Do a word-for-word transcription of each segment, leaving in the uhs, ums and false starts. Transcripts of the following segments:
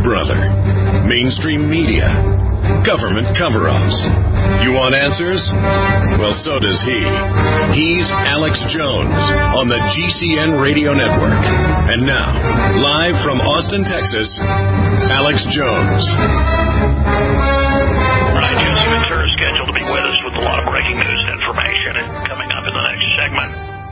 brother. Mainstream media. Government cover-ups. You want answers? Well, so does he. He's Alex Jones on the G C N Radio Network. And now, live from Austin, Texas, Alex Jones. All right, Jesse Ventura is scheduled to be with us with a lot of breaking news and information. And coming up in the next segment,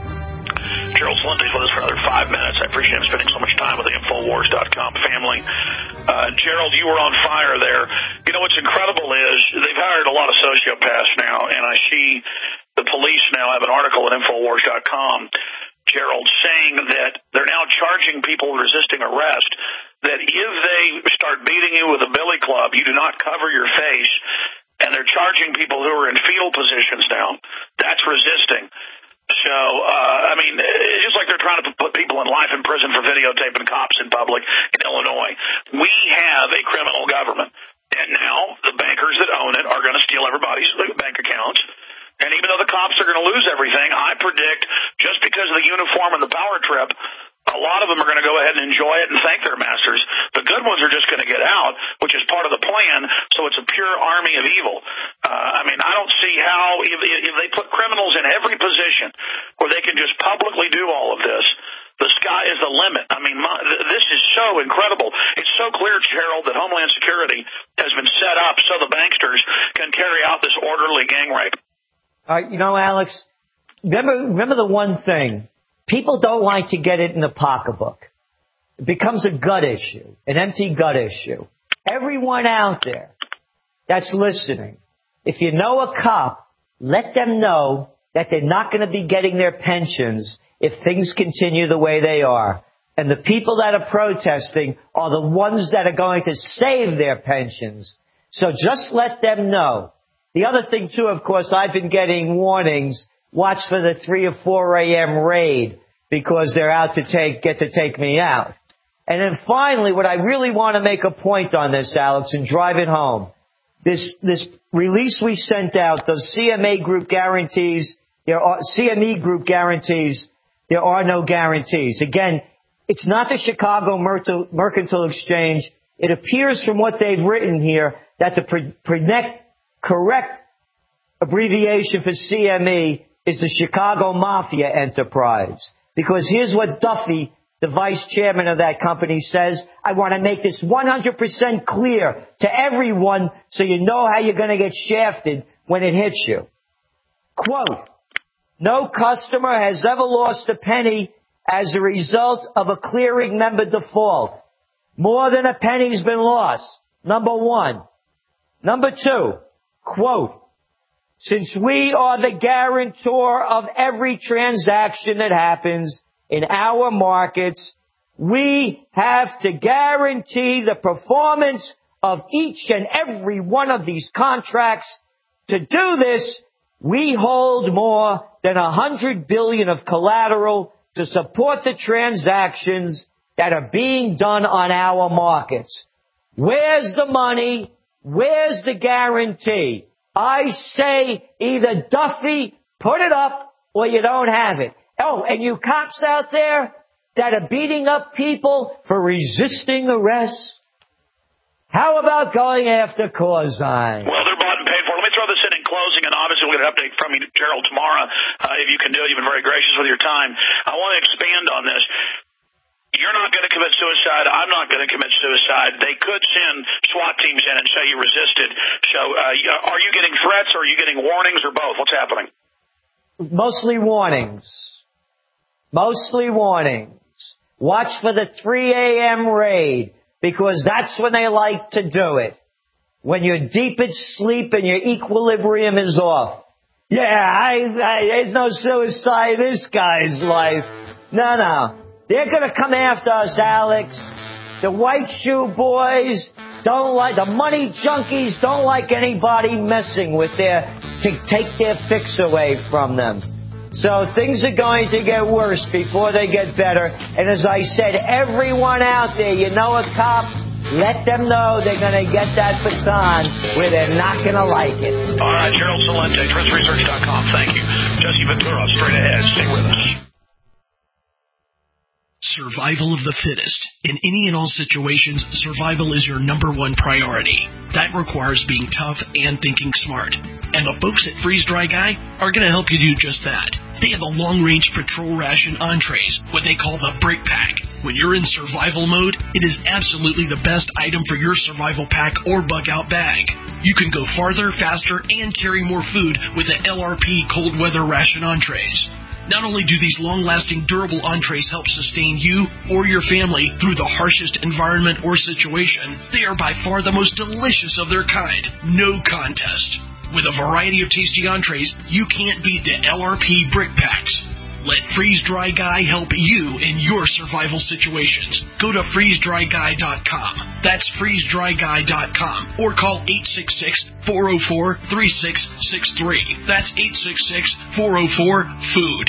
Gerald Celente with us for another five minutes. I appreciate him spending so much time with the Infowars dot com family. Uh, Gerald, you were on fire there. You know, what's incredible is they've hired a lot of sociopaths now, and I see the police now have an article at Infowars dot com, Gerald, saying that they're now charging people resisting arrest that if they start beating you with a billy club, you do not cover your face, and they're charging people who are in fetal positions now. That's resisting. So, uh, I mean, it's just like they're trying to put people in life in prison for videotaping cops in public in Illinois. We have a criminal government, and now the bankers that own it are going to steal everybody's bank accounts. And even though the cops are going to lose everything, I predict just because of the uniform and the power trip, a lot of them are going to go ahead and enjoy it and thank their masters. The good ones are just going to get out, which is part of the plan, so it's a pure army of evil. Uh, I mean, I don't see how, if, if they put criminals in every position where they can just publicly do all of this, the sky is the limit. I mean, my, this is so incredible. It's so clear, Gerald, that Homeland Security has been set up so the banksters can carry out this orderly gang rape. Uh, you know, Alex, remember, remember the one thing. People don't like to get it in the pocketbook. It becomes a gut issue, an empty gut issue. Everyone out there that's listening, if you know a cop, let them know that they're not going to be getting their pensions if things continue the way they are. And the people that are protesting are the ones that are going to save their pensions. So just let them know. The other thing, too, of course, I've been getting warnings. Watch for the three or four a.m. raid because they're out to take, get to take me out. And then finally, what I really want to make a point on this, Alex, and drive it home. This, this release we sent out, the C M A group guarantees, there are, C M E group guarantees, there are no guarantees. Again, it's not the Chicago Mercantile Exchange. It appears from what they've written here that the pre- pre- correct abbreviation for C M E is the Chicago Mafia Enterprise. Because here's what Duffy, the vice chairman of that company, says. I want to make this one hundred percent clear to everyone so you know how you're going to get shafted when it hits you. Quote, no customer has ever lost a penny as a result of a clearing member default. More than a penny's been lost. Number one. Number two, quote, since we are the guarantor of every transaction that happens in our markets, we have to guarantee the performance of each and every one of these contracts. To do this, we hold more than a hundred billion of collateral to support the transactions that are being done on our markets. Where's the money? Where's the guarantee? I say either Duffy, put it up, or you don't have it. Oh, and you cops out there that are beating up people for resisting arrest, how about going after Corzine? Well, they're bought and paid for. Let me throw this in in closing, and obviously we'll get an update from you, Gerald, tomorrow, uh, if you can do it. You've been very gracious with your time. I want to expand on this. You're not going to commit suicide. I'm not going to commit suicide. They could send SWAT teams in and say you resisted. So uh, are you getting threats, or are you getting warnings, or both? What's happening? Mostly warnings. Mostly warnings. Watch for the three a.m. raid, because that's when they like to do it. When you're deep in sleep and your equilibrium is off. Yeah, I, I, there's no suicide in this guy's life. No, no. They're going to come after us, Alex. The white shoe boys don't like, the money junkies don't like anybody messing with their, to take their fix away from them. So things are going to get worse before they get better. And as I said, everyone out there, you know a cop, let them know they're going to get that baton where they're not going to like it. All right, Gerald Celente, Trends Research dot com. Thank you. Jesse Ventura, straight ahead. Stay with us. Survival of the fittest. In any and all situations, survival is your number one priority. That requires being tough and thinking smart. And the folks at Freeze Dry Guy are going to help you do just that. They have the long-range patrol ration entrees, what they call the Brick Pack. When you're in survival mode, it is absolutely the best item for your survival pack or bug-out bag. You can go farther, faster, and carry more food with the L R P cold weather ration entrees. Not only do these long-lasting, durable entrees help sustain you or your family through the harshest environment or situation, they are by far the most delicious of their kind. No contest. With a variety of tasty entrees, you can't beat the L R P Brick Packs. Let Freeze Dry Guy help you in your survival situations. Go to freeze dry guy dot com. That's freeze dry guy dot com. Or call eight six six, four oh four, three six six three. That's eight six six, four oh four, food.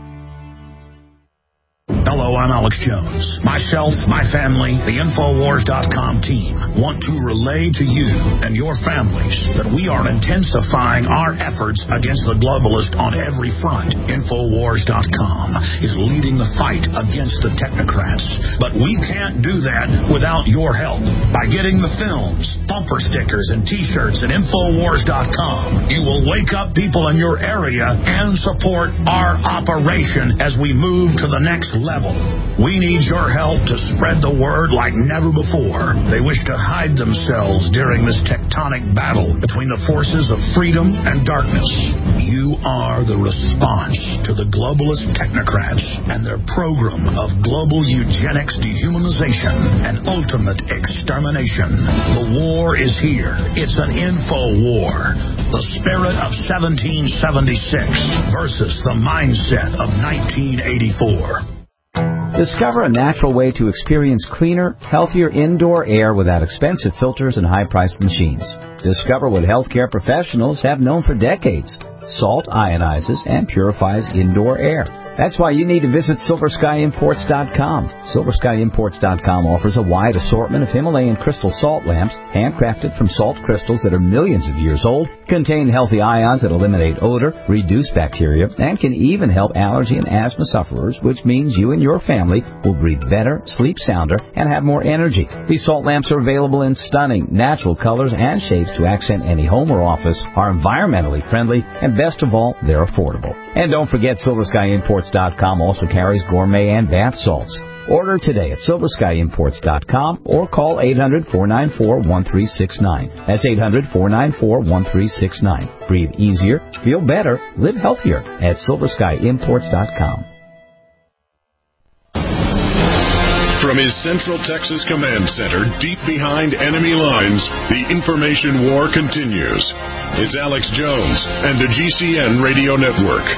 Hello, I'm Alex Jones. Myself, my family, the Infowars dot com team want to relay to you and your families that we are intensifying our efforts against the globalist on every front. Infowars dot com is leading the fight against the technocrats, but we can't do that without your help. By getting the films, bumper stickers, and T-shirts at Infowars dot com, you will wake up people in your area and support our operation as we move to the next level. We need your help to spread the word like never before. They wish to hide themselves during this tectonic battle between the forces of freedom and darkness. You are the response to the globalist technocrats and their program of global eugenics, dehumanization, and ultimate extermination. The war is here. It's an info war. The spirit of seventeen seventy-six versus the mindset of nineteen eighty-four. Discover a natural way to experience cleaner, healthier indoor air without expensive filters and high-priced machines. Discover what healthcare professionals have known for decades. Salt ionizes and purifies indoor air. That's why you need to visit Silver Sky Imports dot com. Silver Sky Imports dot com offers a wide assortment of Himalayan crystal salt lamps, handcrafted from salt crystals that are millions of years old, contain healthy ions that eliminate odor, reduce bacteria, and can even help allergy and asthma sufferers, which means you and your family will breathe better, sleep sounder, and have more energy. These salt lamps are available in stunning, natural colors and shapes to accent any home or office, are environmentally friendly, and best of all, they're affordable. And don't forget, Silver Sky Imports dot com also carries gourmet and bath salts. Order today at Silver Sky Imports dot com or call eight hundred, four nine four, one three six nine. That's eight hundred, four nine four, one three six nine. Breathe easier, feel better, live healthier at Silver Sky Imports dot com. From his Central Texas Command Center, deep behind enemy lines, the information war continues. It's Alex Jones and the G C N Radio Network.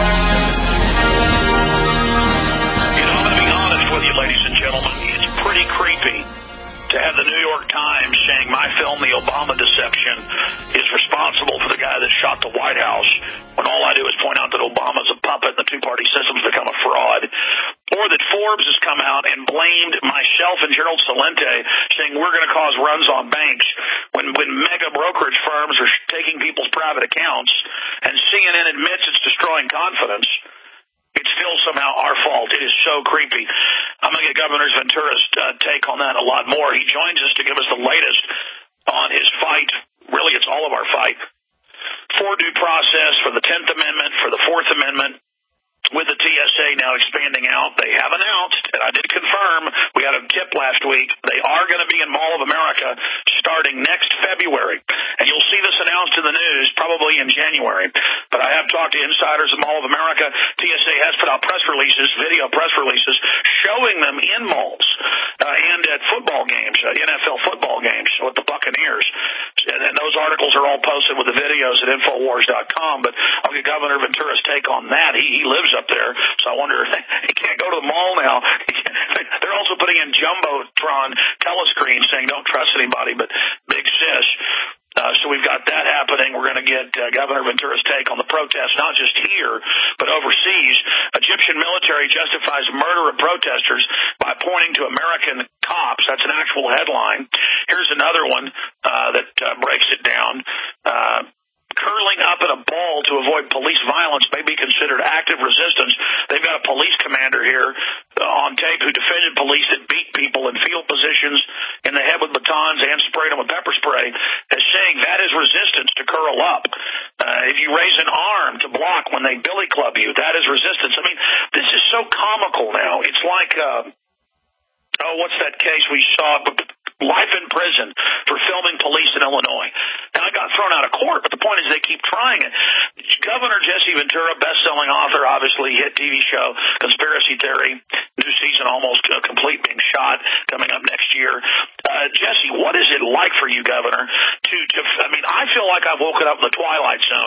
To have the New York Times saying my film, The Obama Deception, is responsible for the guy that shot the White House, when all I do is point out that Obama's a puppet and the two-party system's become a fraud. Or that Forbes has come out and blamed myself and Gerald Celente, saying we're going to cause runs on banks when, when mega brokerage firms are taking people's private accounts, and C N N admits it's destroying confidence. It's still somehow our fault. It is so creepy. I'm going to get Governor Ventura's uh, take on that a lot more. He joins us to give us the latest on his fight. Really, it's all of our fight for due process, for the tenth Amendment, for the fourth Amendment. With the T S A now expanding out, they have announced, and I did confirm, we had a tip last week, they are going to be in Mall of America starting next February. And you'll see this announced in the news probably in January. But I have talked to insiders of Mall of America. T S A has put out press releases, video press releases, showing them in malls uh, and at football games, uh, N F L football games with the Buccaneers. And, and those articles are all posted with the videos at Infowars dot com. But I'll get Governor Ventura's take on that. He, he lives up there, so I wonder if he can't go to the mall now. They're also putting in Jumbotron telescreens saying don't trust anybody but Big Sis. Uh, so we've got that happening. We're going to get uh, Governor Ventura's take on the protests, not just here, but overseas. Egyptian military justifies murder of protesters by pointing to American cops. That's an actual headline. Here's another one uh, that uh, breaks it down. Uh, curling up in a ball to avoid police violence may be considered active resistance. They've got a police commander here uh, on tape who defended police that beat people in field positions in the head with batons and sprayed them with pepper spray, as saying that is resistance to curl up. Uh, if you raise an arm to block when they billy club you, that is resistance. I mean, this is so comical now. It's like, uh, oh, what's that case we saw? Life in prison for filming police in Illinois. Now, I got thrown out of court, but the point is they keep trying it. Governor Jesse Ventura, best-selling author, obviously, hit T V show, Conspiracy Theory, new season almost uh, complete, being shot, coming up next year. Uh, Jesse, what is it like for you, Governor, to, to, I mean, I feel like I've woken up in the Twilight Zone.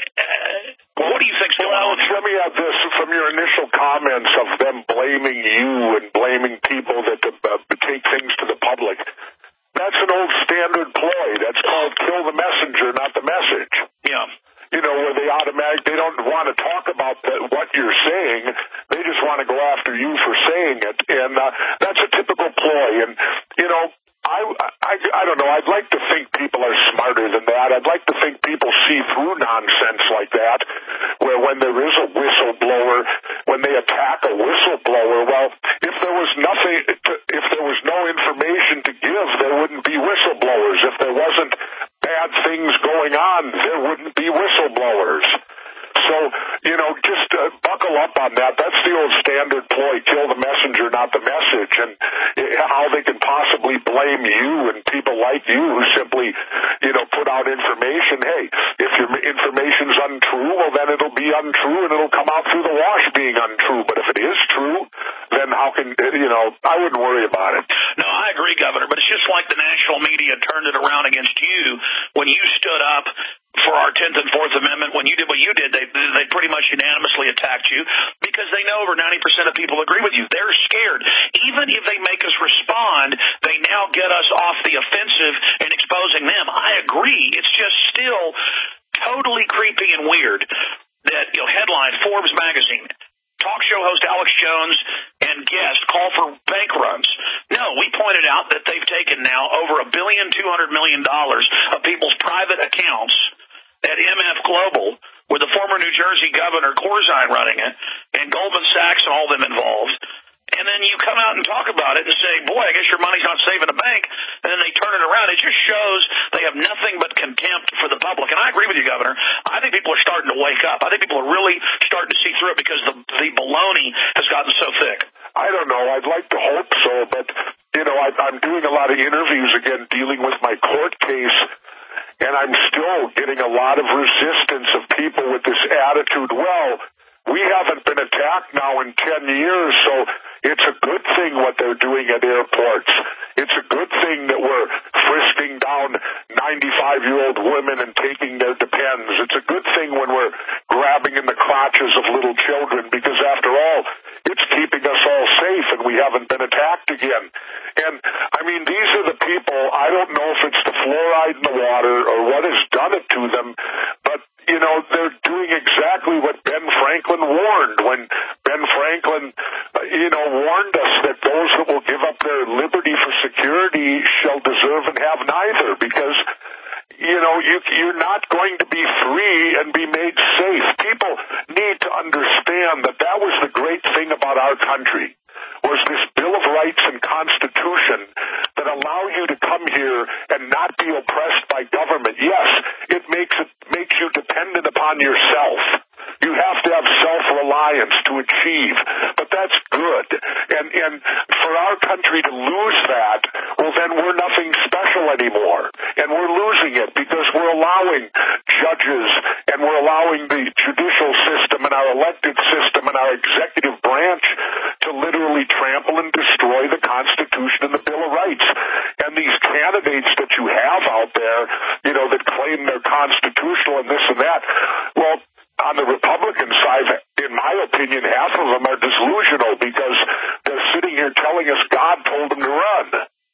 Uh, what do you think's going well, on? Let me add this from your initial comments of them blaming you and blaming people that uh, take things to the public. That's an old standard ploy. That's called kill the messenger, not the message. Yeah. You know, where they automatic, they don't want to talk about the, what you're saying. They just want to go after you for saying it. And uh, that's a typical ploy. And, you know, I, I, I don't know. I'd like to think people are smarter than that. I'd like to think people see through nonsense like that, where when there is a whistleblower, when they attack a whistleblower, well, if there was nothing, if there was no information to give, there wouldn't be whistleblowers. If there wasn't bad things going on, there wouldn't be whistleblowers. So, you know, just uh, buckle up on that. That's the old standard ploy, kill the messenger, not the message, and how they can possibly blame you and people like you who simply, you know, put out information. Hey, if your information's untrue, well, then it'll be untrue and it'll come out through the wash being untrue. But if it is true, then how can, you know, I wouldn't worry about it. No, I agree, Governor, but it's just like the national media turned it around against you when you stood up for our tenth and fourth Amendment. When you did what you did, they they pretty much unanimously attacked you because they know over ninety percent of people agree with you. They're scared. Even if they make us respond, they now get us off the offensive and exposing them. I agree. It's just still totally creepy and weird that, you know, headline, Forbes magazine, talk show host Alex Jones and guest call for bank runs. No, we pointed out that they've taken now over a billion two hundred million dollars of people's private accounts at M F Global, with the former New Jersey governor Corzine running it, and Goldman Sachs and all them involved. And then you come out and talk about it and say, boy, I guess your money's not safe in the bank. And then they turn it around. It just shows they have nothing but contempt for the public. And I agree with you, Governor. I think people are starting to wake up. I think people are really starting to see through it because the, the baloney has gotten so thick. I don't know. I'd like to hope so. But, you know, I, I'm doing a lot of interviews again dealing with my court case. And I'm still getting a lot of resistance of people with this attitude. Well, we haven't been attacked now in ten years, so it's a good thing what they're doing at airports. It's a good thing that we're frisking down ninety-five-year-old women and taking their Depends. It's a good thing when we're grabbing in the crotches of little children because, after all, it's keeping us all safe and we haven't been attacked again. And, I mean, these are the people, I don't know if it's the fluoride in the water or what has done it to them, but, you know, they're doing exactly what Ben Franklin warned when Ben Franklin, uh, you know, warned us that those that will give up their liberty for security shall deserve and have neither, because, you know, you, you're not going to be free and be made safe. People need to understand that that was the great thing about our country, was this Bill of Rights and Constitution that allow you to come here and not be oppressed by government. Yes, it makes it makes you dependent upon yourself. You have to have self-reliance to achieve, but that's good. And and for our country to lose that, well, then we're nothing special anymore. And we're losing it because we're allowing judges and we're allowing the judicial system and our elected system and our executive branch to literally trample and destroy the Constitution and the Bill of Rights. And these candidates that you have out there, you know, that claim they're constitutional and this and that, well, on the Republican side, in my opinion, half of them are delusional because they're sitting here telling us God told them to run.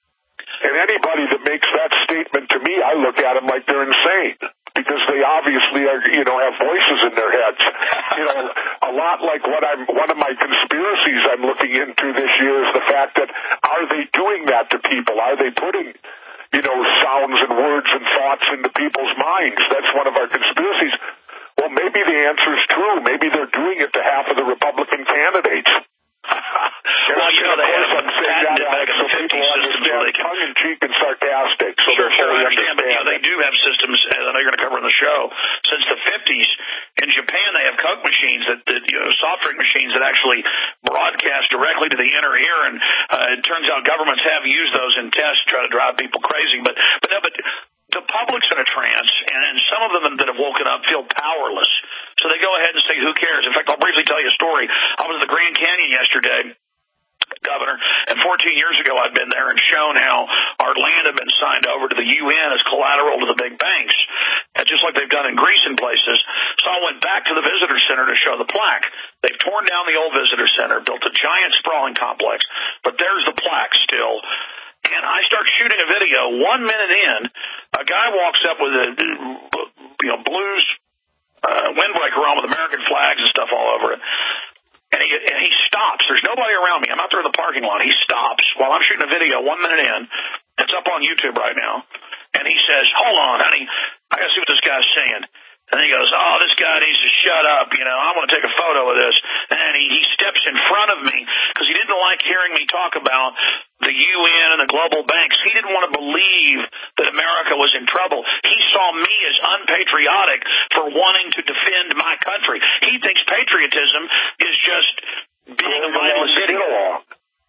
And anybody that makes that statement to me, I look at them like they're insane because they obviously are, you know, have voices in their heads. You know, a lot like what I'm, one of my conspiracies I'm looking into this year is the fact that are they doing that to people? Are they putting, you know, sounds and words and thoughts into people's minds. That's one of our conspiracies. Well, maybe the answer is true. Maybe they're doing it to half of the Republican candidates. Well, you know, they have patented back in the fifties systems where they can... tongue-in-cheek and sarcastic. So sure, sure, I understand, but you know, it. they do have systems, as I know you're going to cover in the show, since the fifties. In Japan, they have Coke machines, that, that you know, soft drink machines that actually broadcast directly to the inner ear, and uh, it turns out governments have used those in tests to try to drive people crazy. But, but, no, but the public's in a trance, and, and some of them that have woken up feel powerless. So they go ahead and say, who cares? In fact, I'll briefly tell you a story. I was at the Grand Canyon yesterday, Governor, and fourteen years ago I'd been there and shown how our land had been signed over to the U N as collateral to the big banks, and just like they've done in Greece and places. So I went back to the visitor center to show the plaque. They've torn down the old visitor center, built a giant sprawling complex, but there's the plaque still. And I start shooting a video. One minute in, a guy walks up with a you know blues uh, windbreaker on with American flags and stuff all over it. And he, and he stops. There's nobody around me. I'm out there in the parking lot. He stops while I'm shooting a video one minute in. It's up on YouTube right now. And he says, hold on, honey. I got to see what this guy's saying. And he goes, oh, this guy needs to shut up. You know, I want to take a photo of this. And he, he steps in front of me because he didn't like hearing me talk about the U N and the global banks. He didn't want to believe that America was in trouble. He saw me as unpatriotic for wanting to defend my country. He thinks patriotism is just being a mindless idiot.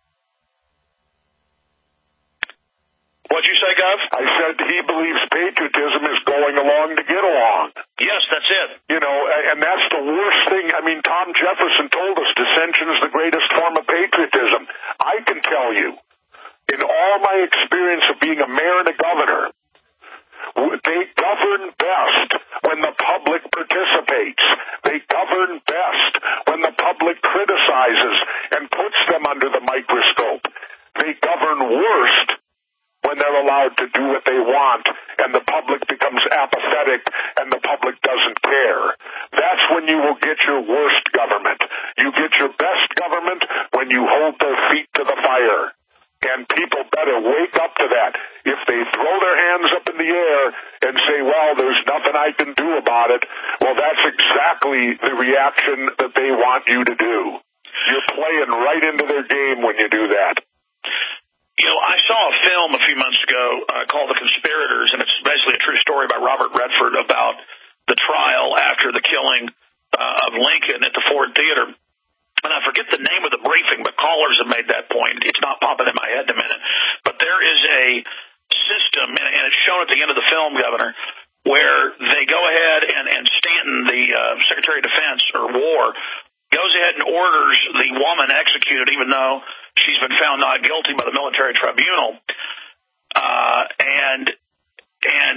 What'd you say, Gov? I said he believes patriotism is going along to get along. Yes, that's it. You know, and that's the worst thing. I mean, Tom Jefferson told us dissension is the greatest form of patriotism. I can tell you, in all my experience of being a mayor and a governor, they govern best when the public participates. They govern best when the public criticizes and puts them under the microscope. They govern worst when they're allowed to do what they want and the public becomes apathetic and the public doesn't care. That's when you will get your worst government. You get your best government when you hold their feet to the fire. And people better wake up to that. If they throw their hands up in the air and say, well, there's nothing I can do about it, well, that's exactly the reaction that they want you to do. You're playing right into their game when you do that. You know, I saw a film a few months ago uh, called The Conspirators, and it's basically a true story by Robert Redford about the trial after the killing uh, of Lincoln at the Ford Theater. And I forget the name of the briefing, but callers have made that point. It's not popping in my head in a minute. But there is a system, and, and it's shown at the end of the film, Governor, where they go ahead and, and Stanton, the uh, Secretary of Defense or War, goes ahead and orders the woman executed, even though she's been found not guilty by the military tribunal. Uh, and and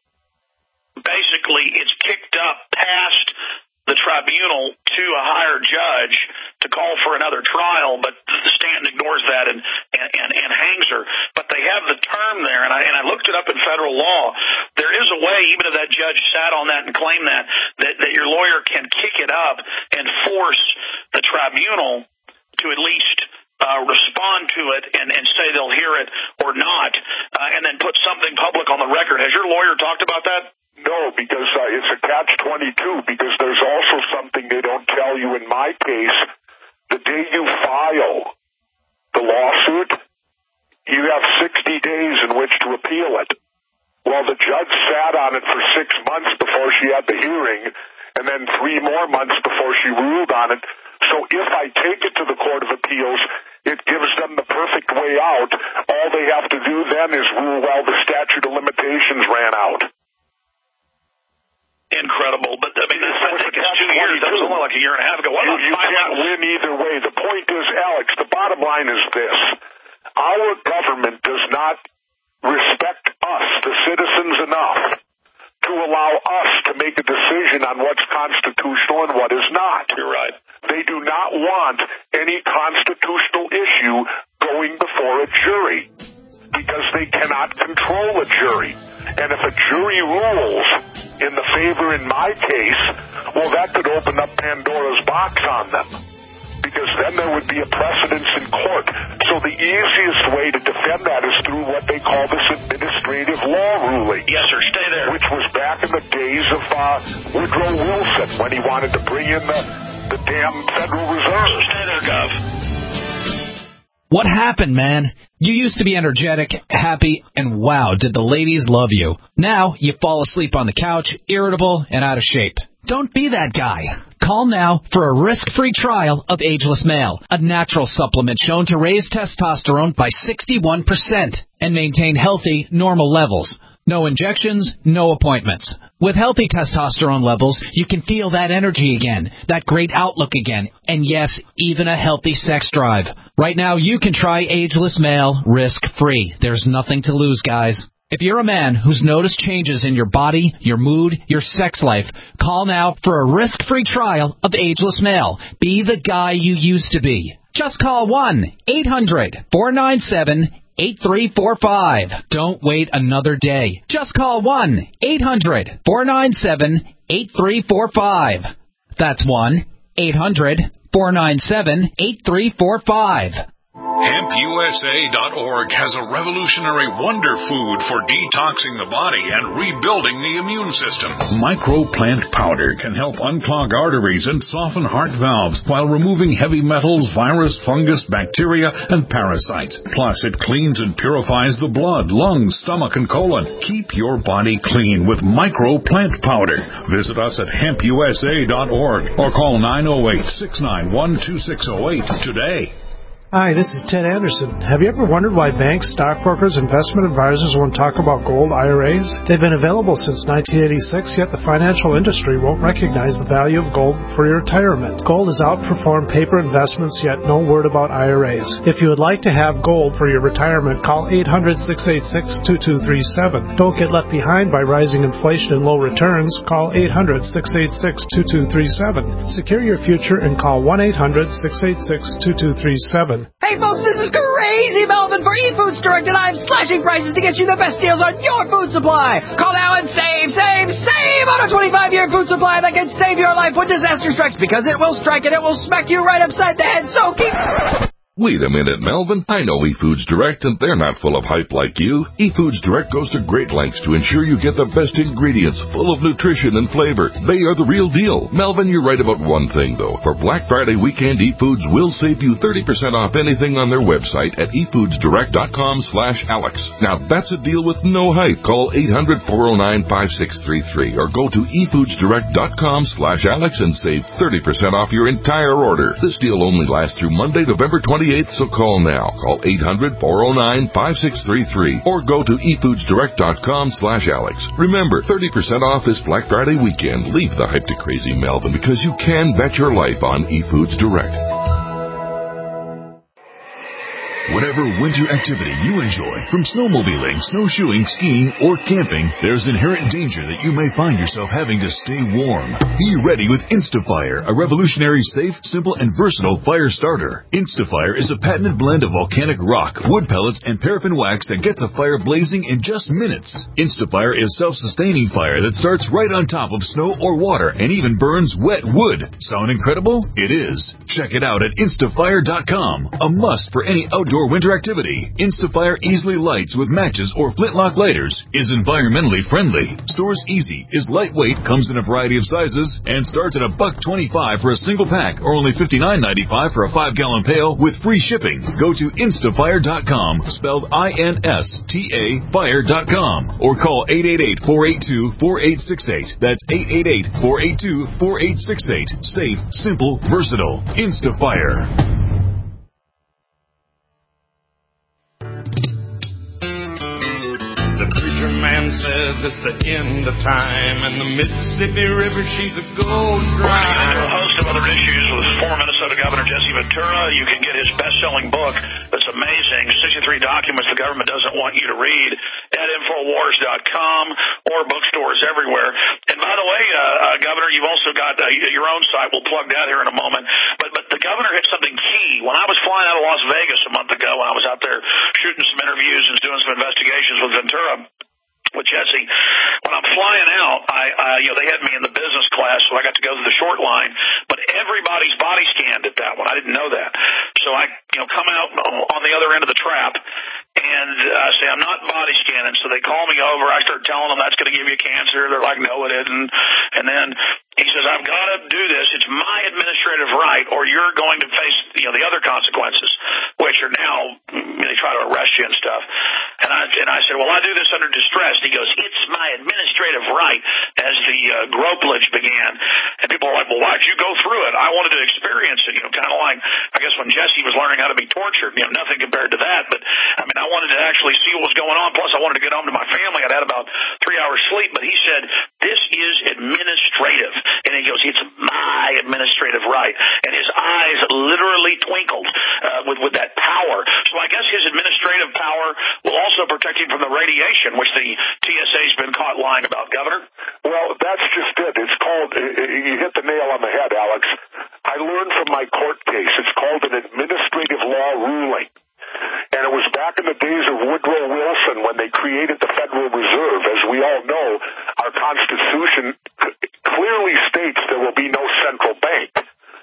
basically it's kicked up past the tribunal to a higher judge to call for another trial, but Stanton ignores that and, and, and, and hangs her. But they have the term there, and I, and I looked it up in federal law. There is a way, even if that judge sat on that and claimed that, that, that your lawyer can kick it up and force the tribunal to at least uh, respond to it and, and say they'll hear it or not, uh, and then put something public on the record. Has your lawyer talked about that? No, because uh, it's a catch twenty-two, because there's also something they don't tell you in my case. The day you file the lawsuit, you have sixty days in which to appeal it. Well, the judge sat on it for six months before she had the hearing, and then three more months before she ruled on it. So if I take it to the Court of Appeals, it gives them the perfect way out. All they have to do then is rule, well, the statute of limitations ran out. Incredible, but I mean, I think it's two years. That was only like a year and a half ago. What you about you five can't months? win either way. The point is, Alex, the bottom line is this. Our government does not respect us, the citizens, enough to allow us to make a decision on what's constitutional and what is not. You're right. They do not want any constitutional issue going before a jury because they cannot control a jury. And if a jury rules in the favor in my case, well, that could open up Pandora's box on them, because then there would be a precedence in court. So the easiest way to defend that is through what they call this administrative Yes, sir. Stay there. Which was back in the days of uh, Woodrow Wilson when he wanted to bring in the, the damn Federal Reserve. So stay there, Gov. What happened, man? You used to be energetic, happy, and wow, did the ladies love you. Now you fall asleep on the couch, irritable, and out of shape. Don't be that guy. Call now for a risk-free trial of Ageless Male, a natural supplement shown to raise testosterone by sixty-one percent and maintain healthy, normal levels. No injections, no appointments. With healthy testosterone levels, you can feel that energy again, that great outlook again, and yes, even a healthy sex drive. Right now, you can try Ageless Male risk-free. There's nothing to lose, guys. If you're a man who's noticed changes in your body, your mood, your sex life, call now for a risk-free trial of Ageless Male. Be the guy you used to be. Just call one eight hundred four nine seven eight three four five. Don't wait another day. Just call one eight hundred four nine seven eight three four five. That's one eight hundred four nine seven eight three four five. Hemp U S A dot org has a revolutionary wonder food for detoxing the body and rebuilding the immune system. Microplant powder can help unclog arteries and soften heart valves while removing heavy metals, virus, fungus, bacteria, and parasites. Plus, it cleans and purifies the blood, lungs, stomach, and colon. Keep your body clean with Microplant powder. Visit us at hemp U S A dot org or call nine oh eight, six nine one, two six oh eight today. Hi, this is Ted Anderson. Have you ever wondered why banks, stockbrokers, investment advisors won't talk about gold I R As? They've been available since nineteen eighty-six, yet the financial industry won't recognize the value of gold for your retirement. Gold has outperformed paper investments, yet no word about I R As. If you would like to have gold for your retirement, call eight hundred, six eight six, two two three seven. Don't get left behind by rising inflation and low returns. Call eight hundred, six eight six, two two three seven. Secure your future and call one eight hundred, six eight six, two two three seven. Hey folks, this is Crazy Melvin for eFoods Direct, and I'm slashing prices to get you the best deals on your food supply. Call now and save, save, save on a twenty-five year food supply that can save your life when disaster strikes, because it will strike and it will smack you right upside the head, so keep... Wait a minute, Melvin. I know eFoods Direct, and they're not full of hype like you. eFoods Direct goes to great lengths to ensure you get the best ingredients, full of nutrition and flavor. They are the real deal. Melvin, you're right about one thing, though. For Black Friday weekend, eFoods will save you thirty percent off anything on their website at efoodsdirect.com slash Alex. Now, that's a deal with no hype. Call eight hundred, four oh nine, five six three three or go to efoodsdirect.com slash Alex and save thirty percent off your entire order. This deal only lasts through Monday, November twenty-eighth. So call now. Call eight hundred, four oh nine, five six three three or go to efoodsdirect.com slash Alex. Remember, thirty percent off this Black Friday weekend. Leave the hype to Crazy Melvin, because you can bet your life on eFoods Direct. Whatever winter activity you enjoy, from snowmobiling, snowshoeing, skiing, or camping, there's inherent danger that you may find yourself having to stay warm. Be ready with Instafire, a revolutionary, safe, simple, and versatile fire starter. Instafire is a patented blend of volcanic rock, wood pellets, and paraffin wax that gets a fire blazing in just minutes. Instafire is self-sustaining fire that starts right on top of snow or water and even burns wet wood. Sound incredible? It is. Check it out at instafire dot com. A must for any outdoor winter activity. Instafire easily lights with matches or flintlock lighters, is environmentally friendly, stores easy, is lightweight, comes in a variety of sizes, and starts at a buck twenty-five for a single pack or only fifty-nine ninety-five for a five gallon pail with free shipping. Go to instafire dot com, spelled I N S T A fire dot com, or call eight eight eight, four eight two, four eight six eight. That's eight eight eight, four eight two, four eight six eight. Safe, simple, versatile. Instafire. Man says it's the end of time, and the Mississippi River, she's a gold dry. We're going to get into a host of other issues with former Minnesota Governor Jesse Ventura. You can get his best-selling book that's amazing, sixty-three documents the government doesn't want you to read, at infowars dot com or bookstores everywhere. And by the way, uh, uh, Governor, you've also got uh, your own site. We'll plug that here in a moment. But, but the governor hit something key. When I was flying out of Las Vegas a month ago, when I was out there shooting some interviews and doing some investigations with Ventura, with Jesse, when I'm flying out, I, uh, you know, they had me in the business class, so I got to go through the short line, but everybody's body scanned at that one. I didn't know that. So I, you know, come out on the other end of the trap, and And I say, I'm not body scanning. So they call me over. I start telling them that's going to give you cancer. They're like, no, it isn't. And then he says, I've got to do this. It's my administrative right, or you're going to face, you know, the other consequences, which are now, they try to arrest you and stuff. And I, and I said, well, I do this under distress. He goes, it's my administrative right, as the uh, gropelage began. And people are like, well, why'd you go through it? I wanted to experience it, you know, kind of like, I guess when Jesse was learning how to be tortured, you know, nothing compared to that. But, I mean, I wanted to actually see what was going on. Plus, I wanted to get home to my family. I'd had about three hours sleep. But he said, this is administrative. And he goes, it's my administrative right. And his eyes literally twinkled uh, with, with that power. So I guess his administrative power will also protect him from the radiation, which the T S A's been caught lying about, Governor. Well, that's just it. It's called, you hit the nail on the head, Alex. I learned from my court case, it's called an administrative law ruling. And it was back in the days of Woodrow Wilson when they created the Federal Reserve. As we all know, our Constitution clearly states there will be no central bank.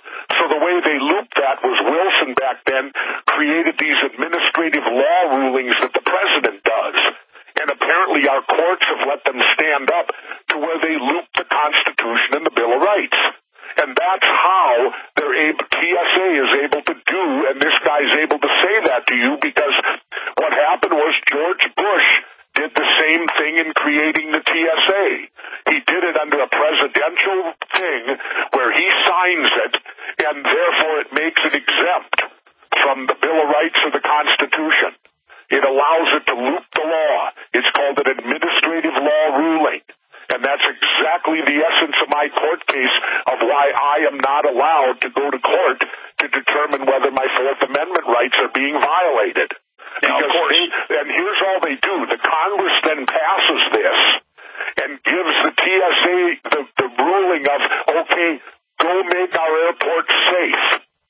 So the way they looped that was Wilson back then created these administrative law rulings that the president does. And apparently our courts have let them stand up to where they loop the Constitution and the Bill of Rights. And that's how they're able, T S A is able to do, and this guy's able to say that to you, because what happened was George Bush did the same thing in creating the T S A. He did it under a presidential thing where he signs it, and therefore it makes it exempt from the Bill of Rights or the Constitution. It allows it to loop the law. It's called an administrative law ruling. And that's exactly the essence of my court case of why I am not allowed to go to court to determine whether my Fourth Amendment rights are being violated. Now, of course. They, and here's all they do. The Congress then passes this and gives the T S A the, the ruling of, okay, go make our airports safe.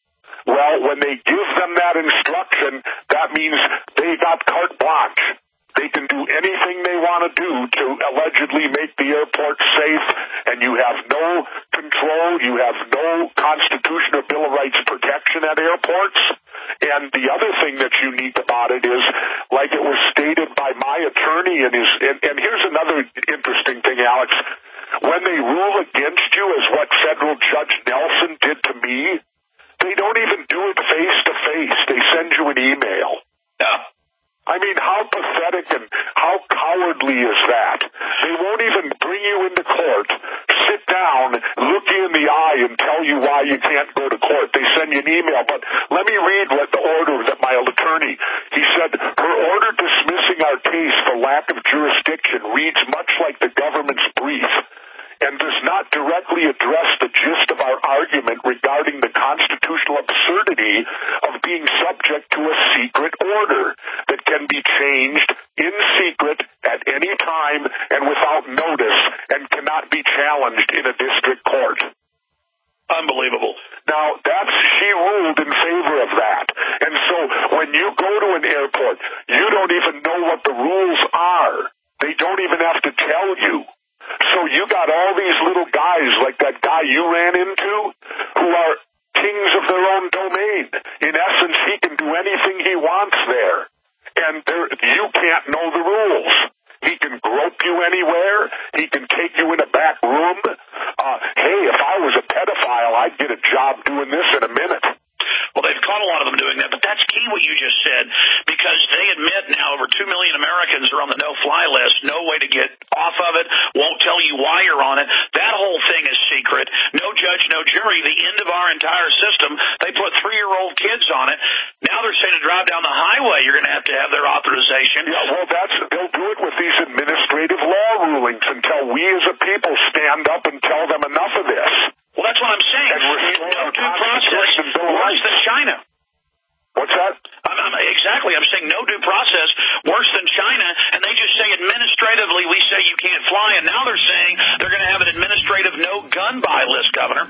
Well, when they give them that instruction, that means they got carte blanche. They can do anything they want to do to allegedly make the airport safe, and you have no control, you have no Constitution or Bill of Rights protection at airports. And the other thing that you need about it is, like it was stated by my attorney, and, his, and, and here's another interesting thing, Alex. When they rule against you, as what federal Judge Nelson did to me, they don't even do it face-to-face. They send you an email. Yeah. I mean, how pathetic and how cowardly is that? They won't even bring you into court, sit down, look you in the eye, and tell you why you can't go to court. They send you an email. But let me read what the order that my attorney, he said, her order dismissing our case for lack of jurisdiction reads much like the government's brief and does not directly address the gist of our argument regarding the constitutional absurdity of being subject to a secret order that can be changed in secret at any time and without notice and cannot be challenged in a district court. Unbelievable. Now, that's, she ruled in favor of that. And so when you go to an airport, you don't even know what the rules are. They don't even have to tell you. So you got all these little guys like that guy you ran into who are kings of their own domain. In essence, he can do anything he wants there. And there, you can't know the rules. He can grope you anywhere. He can take you in a back room. Uh, hey, if I was a pedophile, I'd get a job doing this in a minute. Well, they've caught a lot of them doing that, but that's key what you just said, because they admit now over two million Americans are on the no-fly list, no way to get off of it, won't tell you why you're on it. That whole thing is secret. No judge, no jury. The end of our entire system, they put three-year-old kids on it. Now they're saying to drive down the highway, you're going to have to have their authorization. Yeah, well, that's, they'll do it with these administrative law rulings until we as a people stand up and tell them enough of this. Well, that's what I'm saying. And no due process, worse than China. What's that? I'm, I'm, exactly. I'm saying no due process, worse than China, and they just say administratively we say you can't fly, and now they're saying they're going to have an administrative no-gun-buy list, Governor.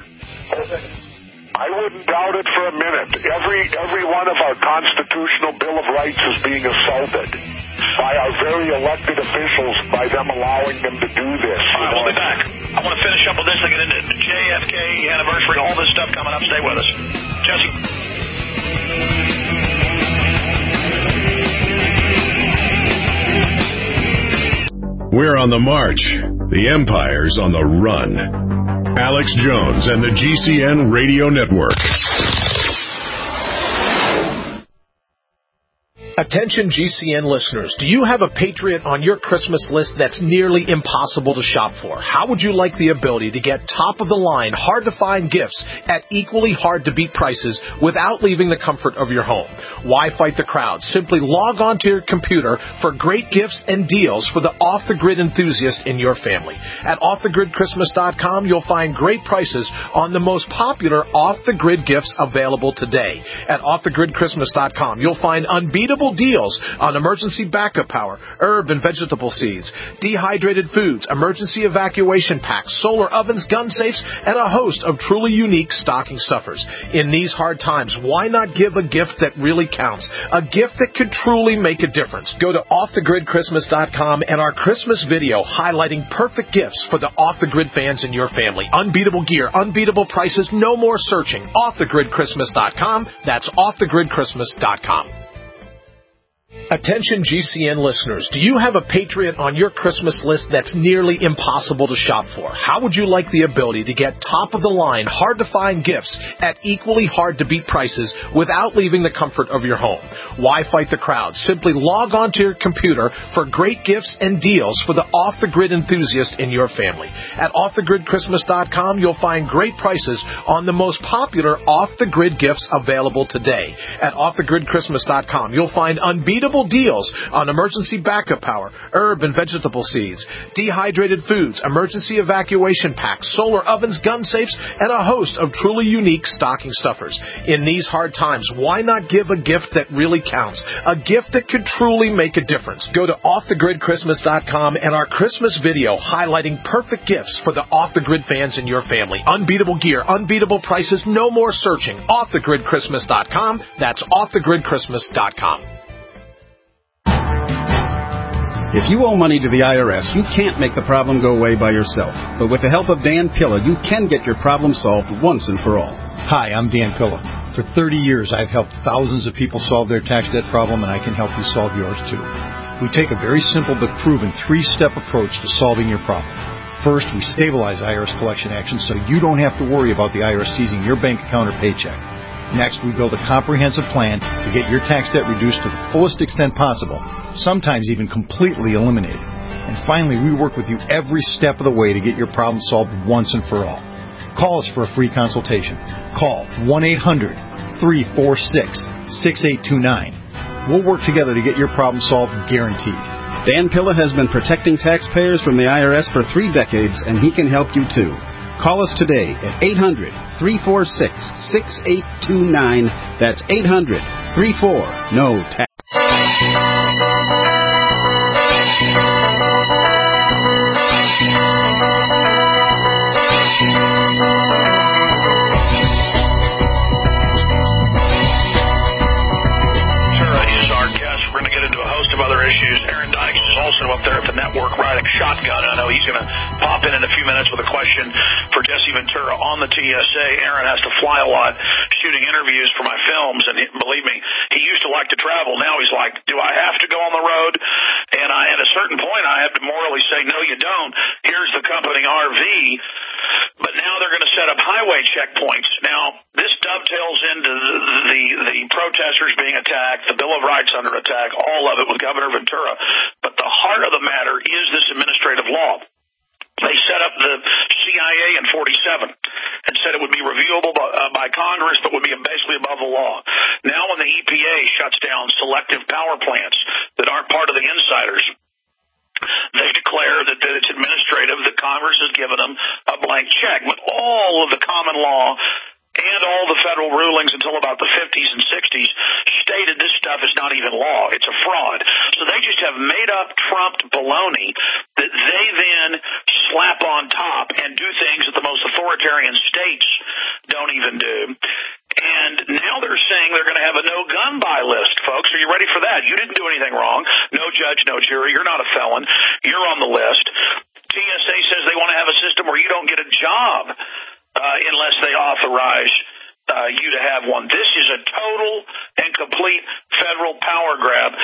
I wouldn't doubt it for a minute. Every, every one of our constitutional Bill of Rights is being assaulted by our very elected officials, by them allowing them to do this. All right, we'll be back. I want to finish up with this and get into the J F K anniversary, all this stuff coming up. Stay with us. Jesse. We're on the march. The empire's on the run. Alex Jones and the G C N Radio Network. Attention G C N listeners, do you have a Patriot on your Christmas list that's nearly impossible to shop for? How would you like the ability to get top-of-the-line, hard-to-find gifts at equally hard-to-beat prices without leaving the comfort of your home? Why fight the crowd? Simply log on to your computer for great gifts and deals for the off-the-grid enthusiast in your family. At off the grid christmas dot com, you'll find great prices on the most popular off-the-grid gifts available today. At off the grid christmas dot com, you'll find unbeatable deals on emergency backup power, herb and vegetable seeds, dehydrated foods, emergency evacuation packs, solar ovens, gun safes, and a host of truly unique stocking stuffers. In these hard times, why not give a gift that really counts? A gift that could truly make a difference. Go to off the grid christmas dot com and our Christmas video highlighting perfect gifts for the off-the-grid fans in your family. Unbeatable gear, unbeatable prices, no more searching. off the grid christmas dot com. That's off the grid christmas dot com. Attention G C N listeners, do you have a Patriot on your Christmas list that's nearly impossible to shop for? How would you like the ability to get top-of-the-line, hard-to-find gifts at equally hard-to-beat prices without leaving the comfort of your home? Why fight the crowd? Simply log on to your computer for great gifts and deals for the off-the-grid enthusiast in your family. At off the grid christmas dot com, you'll find great prices on the most popular off-the-grid gifts available today. At off the grid christmas dot com, you'll find unbeatable deals on emergency backup power, herb and vegetable seeds, dehydrated foods, emergency evacuation packs, solar ovens, gun safes, and a host of truly unique stocking stuffers. In these hard times, why not give a gift that really counts? A gift that could truly make a difference. Go to off the grid christmas dot com and our Christmas video highlighting perfect gifts for the off-the-grid fans in your family. Unbeatable gear, unbeatable prices, no more searching. off the grid christmas dot com. That's off the grid christmas dot com. If you owe money to the I R S, you can't make the problem go away by yourself. But with the help of Dan Pilla, you can get your problem solved once and for all. Hi, I'm Dan Pilla. For thirty years, I've helped thousands of people solve their tax debt problem, and I can help you solve yours too. We take a very simple but proven three-step approach to solving your problem. First, we stabilize I R S collection actions so you don't have to worry about the I R S seizing your bank account or paycheck. Next, we build a comprehensive plan to get your tax debt reduced to the fullest extent possible, sometimes even completely eliminated. And finally, we work with you every step of the way to get your problem solved once and for all. Call us for a free consultation. Call one eight hundred, three four six, six eight two nine. We'll work together to get your problem solved, guaranteed. Dan Pilla has been protecting taxpayers from the I R S for three decades, and he can help you too. Call us today at eight hundred, three four six, six eight two nine. That's eight hundred, three four, N O T A X. Issues. Aaron Dykes is also up there at the network riding shotgun. I know he's going to pop in in a few minutes with a question for Jesse Ventura on the T S A. Aaron has to fly a lot shooting interviews for my films, and he, believe me, he used to like to travel. Now he's like, do I have to go on the road? And I, at a certain point, I have to morally say, no, you don't. Here's the company R V. But now they're going to set up highway checkpoints. Now, this dovetails into the, the, the protesters being attacked, the Bill of Rights under attack, all of it with Governor Ventura. But the heart of the matter is this administrative law. They set up the C I A in forty-seven and said it would be reviewable by, uh, by Congress, but would be basically above the law. Now when the E P A shuts down selective power plants that aren't part of the insiders, they declare that, that it's administrative, that Congress has given them a blank check. But all of the common law and all the federal rulings until about the fifties and sixties stated this stuff is not even law. It's a fraud. So they just have made up trumped baloney that they then slap on top and do things that the most authoritarian states don't even do. And now they're saying they're going to have a no-gun buy list, folks. Are you ready for that? You didn't do anything wrong. No judge, no jury. You're not a felon. You're on the list. T S A says they want to have a system where you don't get a job Uh, unless they authorize uh, you to have one. This is a total and complete federal power grab. Uh,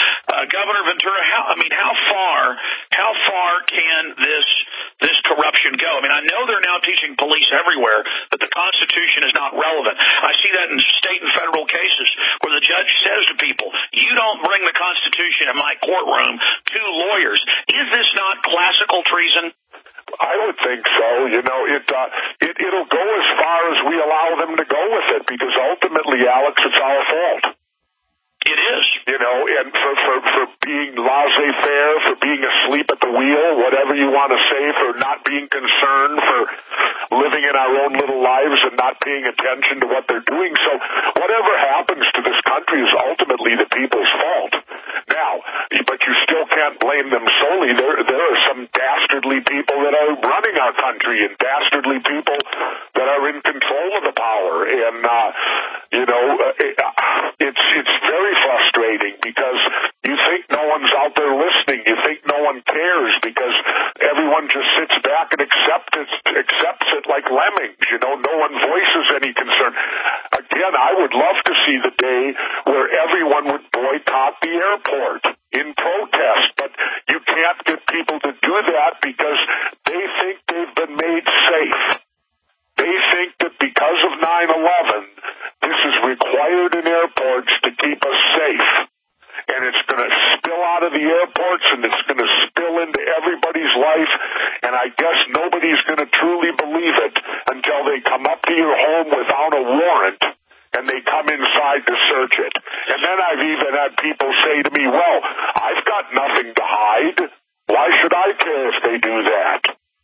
Governor Ventura, how, I mean, how far, how far can this, this corruption go? I mean, I know they're now teaching police everywhere that the Constitution is not relevant. I see that in state and federal cases where the judge says to people, you don't bring the Constitution in my courtroom to lawyers. Is this not classical treason? I would think so. You know, it, uh, it, it'll go as far as we allow them to go with it, because ultimately, Alex, it's our fault. It is. You know, and for, for, for being laissez-faire, for being asleep at the wheel, whatever you want to say, for not being concerned, for living in our own little lives and not paying attention to what they're doing. So whatever happens to this country is ultimately the people's fault. Now, but you still can't blame them solely. There, there are some dastardly people that are running our country and dastardly people that are in control of the power. And, uh, you know, it, it's, it's very frustrating because you think no one's out there listening. You think no one cares because everyone just sits back and accepts it, accepts it like lemmings. You know, no one voices any concern. Again, I would love to see the day where everyone would boycott the airport in protest, but you can't get people to do that because they think they've been made safe. They think that because of nine eleven, this is required in airports to keep us safe. And it's going to spill out of the airports, and it's going to spill into everybody's life, and I guess nobody's going to truly believe it until they come up to your home without a warrant, and they come inside to search it. And then I've even had people say to me, well, I've got nothing to hide. Why should I care if they do that?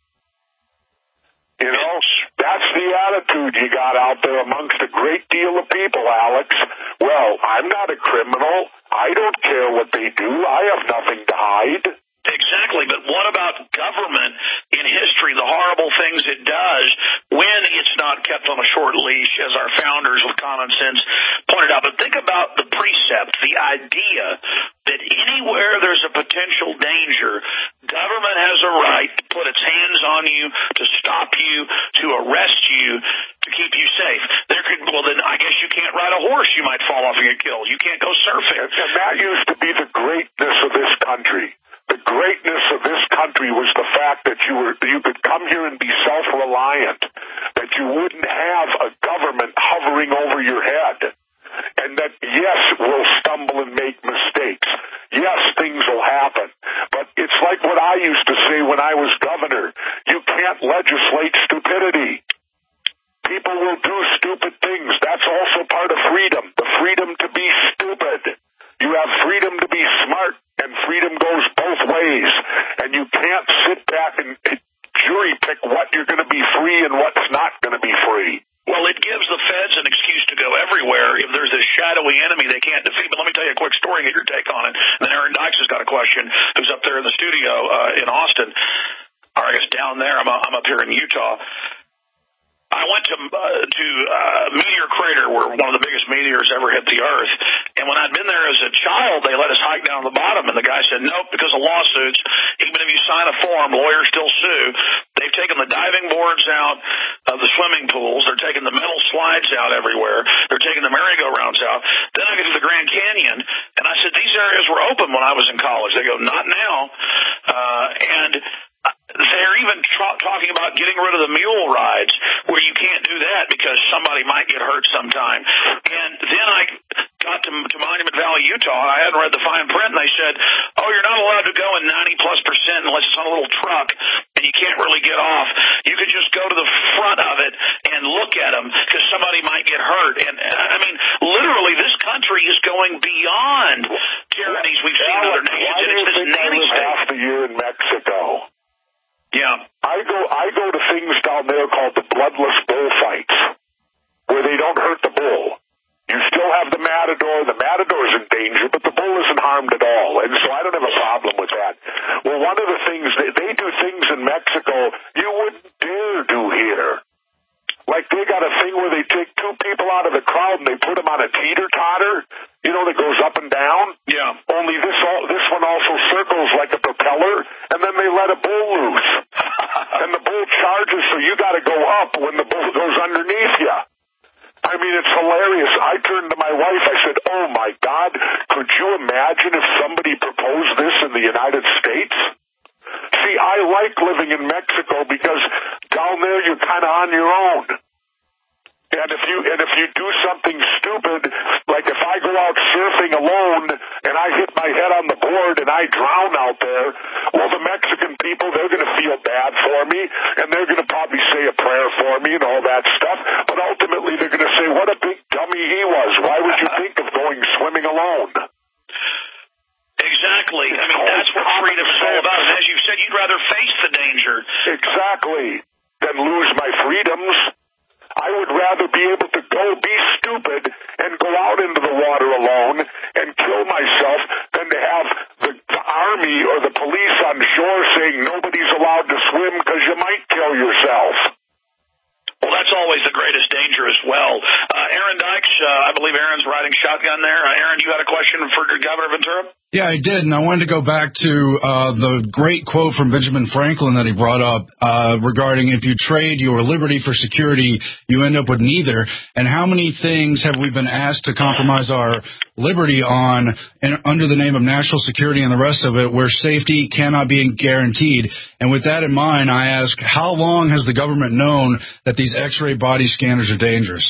You know, that's the attitude you got out there amongst a great deal of people, Alex. Well, I'm not a criminal. I don't care what they do. I have nothing to hide. Exactly, but what about government in history, the horrible things it does when it's not kept on a short leash, as our founders with common sense pointed out. But think about the precept, the idea that anywhere there's a potential danger, government has a right to put its hands on you, to stop you, to arrest you, to keep you safe. There could, well, then I guess you can't ride a horse. You might fall off and get killed. You can't go surfing. And that used to be the greatness of this country. The greatness of this country was the fact that you were you could come here and be self-reliant, that you wouldn't have a government hovering over your head, and that, yes, we'll stumble and make mistakes. Yes, things will happen. But it's like what I used to say when I was governor. You can't legislate stupidity. People will do stupid things. That's also part of freedom, the freedom to be stupid. You have freedom to be smart, and freedom goes both ways. And you can't sit back and jury pick what you're going to be free and what's not going to be free. Well, it gives the feds an excuse to go everywhere if there's this shadowy enemy they can't defeat. But let me tell you a quick story and get your take on it. And then Aaron Dykes has got a question, who's up there in the studio uh, in Austin. Or I guess down there. I'm, uh, I'm up here in Utah. I went to uh, to uh, Meteor Crater, where one of the biggest meteors ever hit the Earth. And when I'd been there as a child, they let us hike down to the bottom. And the guy said, nope, because of lawsuits, even if you sign a form, lawyers still sue. They've taken the diving boards out of the swimming pools. They're taking the metal slides out everywhere. They're taking the merry-go-rounds out. Then I get to the Grand Canyon, and I said, these areas were open when I was in college. They go, not now. Uh, and... They're even tra- talking about getting rid of the mule rides, where you can't do that because somebody might get hurt sometime. And then I got to, to Monument Valley, Utah, and I hadn't read the fine print, and they said, oh, you're not allowed to go in ninety plus percent unless it's on a little truck, and you can't really get off. You could just go to the front of it and look at them because somebody might get hurt. And, I mean, literally, this country is going beyond tyrannies we've seen in other nations. Why do you think I live half the year in Mexico? Yeah. I go I go to things down there called the bloodless bullfights, where they don't hurt the bull. You still have the matador. The matador's in danger, but the bull isn't harmed at all. And so I don't have a problem with that. Well, one of the things, they, they do things in Mexico you wouldn't dare do here. Like they got a thing where they take two people out of the crowd and they put them on a teeter-totter, you know, that goes up and down. Yeah. Only this all, this one also circles like a propeller, and then they let a bull loose. And the bull charges, so you got to go up when the bull goes underneath you. I mean, it's hilarious. I turned to my wife. I said, oh, my God, could you imagine imagine if somebody proposed this in the United States? See, I like living in Mexico because down there you're kind of on your own. And if you and if you do something stupid, like if I go out surfing alone and I hit my head on the board and I drown out there, well, the Mexican people, they're going to feel bad for me, and they're going to probably say a prayer for me and all that stuff. But ultimately, they're going to say, what a big dummy he was. Why would you think of going swimming alone? Exactly. I mean, that's what freedom is all about. And as you said, you'd rather face the danger. Exactly. Than lose my freedoms. I would rather be able to go be stupid and go out into the water alone and kill myself than to have the, the army or the police on shore saying nobody's allowed to swim because you might kill yourself. Well, that's always the greatest danger as well. Uh, Aaron Dykes, uh, I believe Aaron's riding shotgun there. Uh, Aaron, you had a question for Governor Ventura? Yeah, I did, and I wanted to go back to uh, the great quote from Benjamin Franklin that he brought up uh, regarding if you trade your liberty for security, you end up with neither. And how many things have we been asked to compromise our liberty on in, under the name of national security and the rest of it, where safety cannot be guaranteed? And with that in mind, I ask, how long has the government known that these X-ray body scanners are dangerous?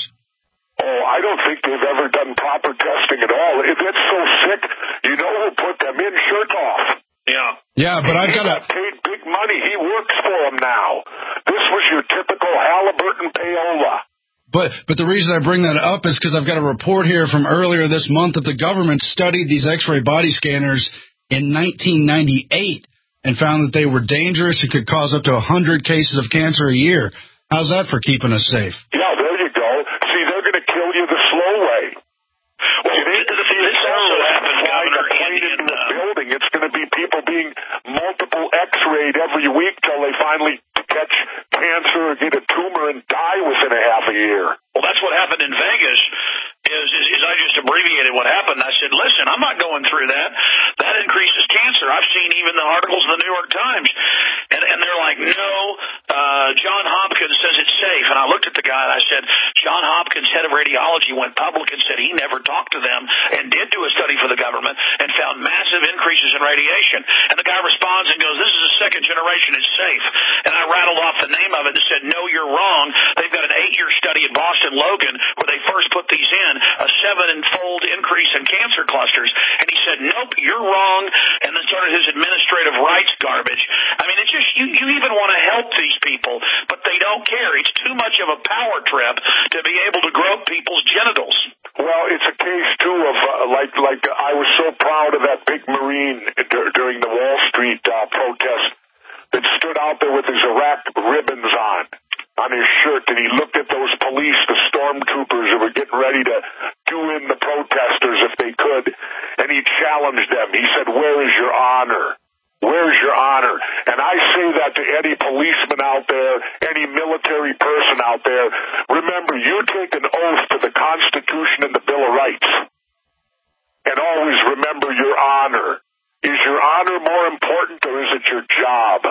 Oh, I don't think they've ever done proper testing at all. If it's so sick, you know who put them in? Chertoff. Yeah. Yeah, but I've got to... He got paid big money. He works for them now. This was your typical Halliburton payola. But but the reason I bring that up is because I've got a report here from earlier this month that the government studied these X-ray body scanners in nineteen ninety-eight and found that they were dangerous. It could cause up to one hundred cases of cancer a year. How's that for keeping us safe? Yeah, there you go. See, they're going to kill you the slow way. Well, it ain't this, this also happened, Governor, in, in into uh, a building. It's going to be people being multiple X-rayed every week till they finally catch cancer or get a tumor and die within a half a year. Well, that's what happened in Vegas. Is, is, is I just abbreviated what happened. I said, listen, I'm not going through that. That increases cancer. I've seen even the articles in the New York Times. And, and they're like, no, uh, John Hopkins says it's safe. And I looked at the guy and I said, John Hopkins, head of radiology, went public and said he never talked to them and did do a study for the government and found massive increases in radiation. And the guy responds and goes, this is a second generation. It's safe. And I rattled off the name of it and said, no, you're wrong. They've got an eight-year study at Boston Logan where they first put these in, a seven-fold increase in cancer clusters. And he said, nope, you're wrong, and then started his administrative rights garbage. I mean, it's just, you, you even want to help these people, but they don't care. It's too much of a power trip to be able to grow people's genitals. Well, it's a case, too, of, uh, like, like I was so proud of that big Marine d- during the Wall Street uh, protest that stood out there with his Iraq ribbons on. on his shirt, and he looked at those police, the stormtroopers who were getting ready to do in the protesters if they could, and he challenged them. He said, where is your honor? Where's your honor? And I say that to any policeman out there, any military person out there. Remember, you take an oath to the Constitution and the Bill of Rights. And always remember your honor. Is your honor more important, or is it your job?